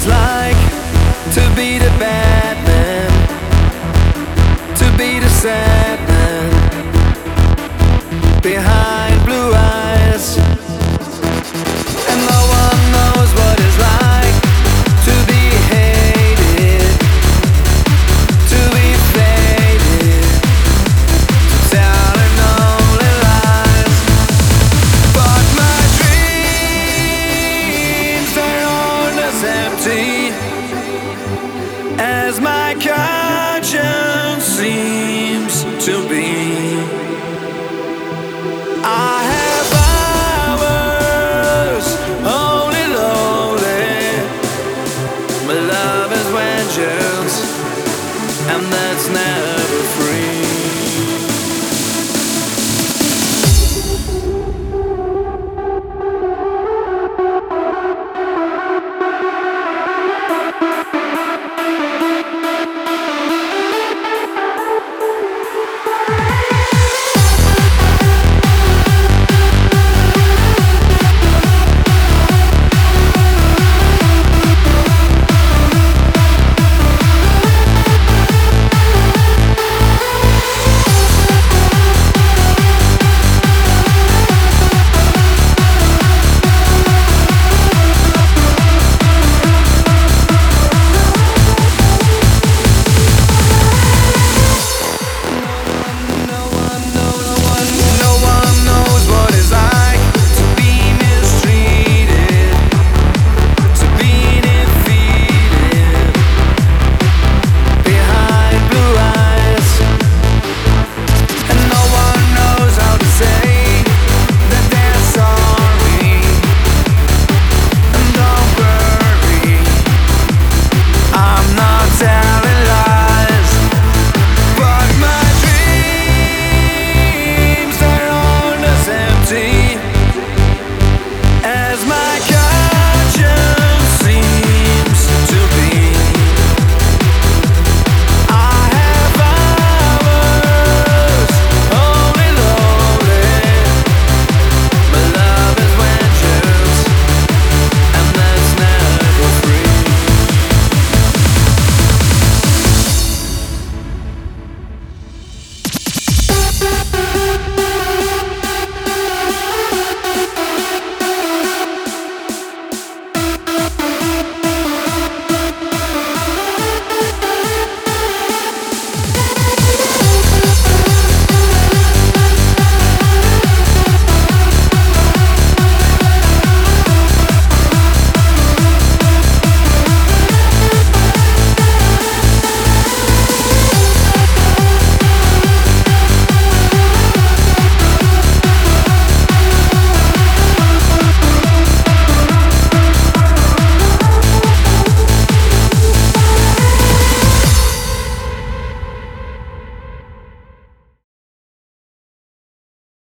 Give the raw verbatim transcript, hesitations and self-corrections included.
it's like to be the bad man, to be the sad man behind blue eyes. And no one knows what it's like to be hated, to be faded, to tell an only lies. But my dreams, they're all as empty as my car.